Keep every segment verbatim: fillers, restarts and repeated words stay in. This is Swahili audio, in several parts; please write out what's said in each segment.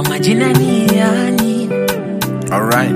kwa majina ni yani. Alright.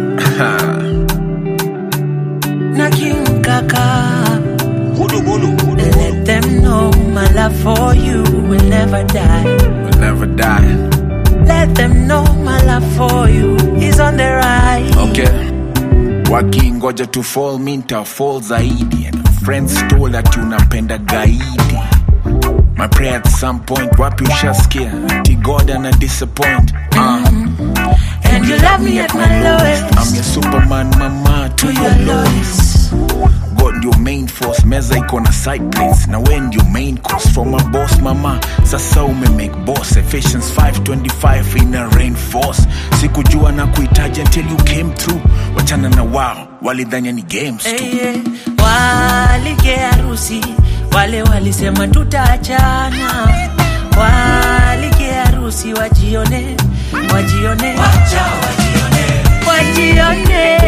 Na King Kaka. Let them know my love for you will never die. Will never die. Let them know my love for you is on the rise. Okay. Wakingoja to fall minta fall zaidi. And friends told that unapenda gaidi. My prayer at some point wapi ushasikia ati God ana disappoint. uh. Mm-hmm. And, and you love me at my lowest. I'm your Superman mama to, to your lowest. God your main force, meza iko na side plates. Na when your main course from a boss mama. Sasa ume make boss. Ephesians five twenty-five in a rainforce. Sikujua na kuitaja until you came through. Wachana na wao, walidhania ni games tu. Hey, yeah. Walike harusi, wale walisema tutaachana. Walike harusi wajione, wajione, wacha wajione, wajione,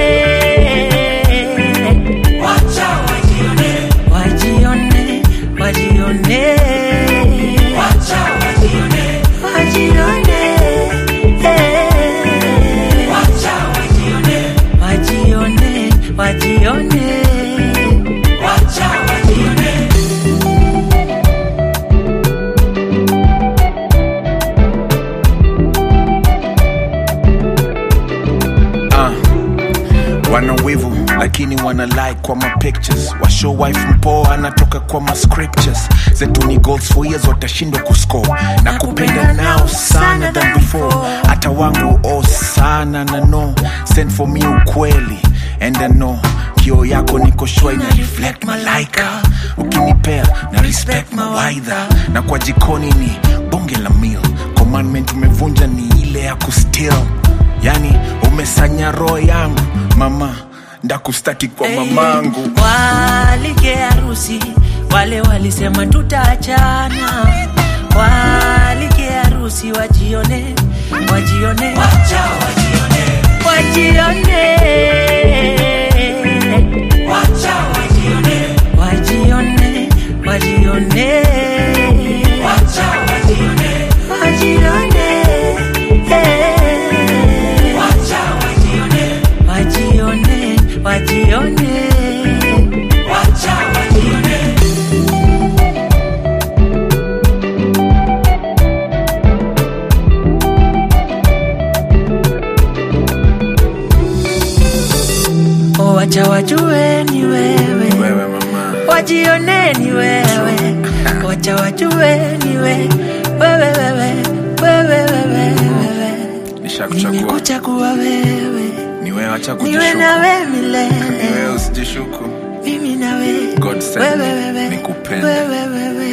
wacha wajione, wajione, wajione, wacha wajione, wajione, wacha wajione, wajione, wajione, wacha wajione. Wana wivu lakini wana like kwa ma pictures. Wa show wife mpoa anatoka kwa ma scriptures. Zetu ni goals for years watashindwa kuscore. Na kupenda now sana than before. Hata wangu oh sana na no. Send for me ukweli and I know kio yako niko shwa ina reflect malaika. Ukinipea na respect mawaidha. Na kwa jikoni ni bonge la meal. Commandment umevunja ni ile ya kustill. Yani umesanya roho yangu mama, ndakustaki kwa mamangu. Hey, walike harusi, wale walisema tutaachana. Walike harusi wajione, wajione, wacha wajione, wajione, wacha wajione, wajione, wajione, wacha wajione, wajione, wajione, wajione, wacha wajione. Oh, wacha wajue ni wewe. Wewe mama. Wajione ni wewe. Wacha wajue ni wewe. Wewe wewe, wewe wewe wewe. Nishakuchagua. Nimekuchagua wewe. Ni wewe acha kujishuku. Niwe na wewe milele. Ni wewe usijishuku. Mimi na wewe. God send me nikupende. Wewe wewe.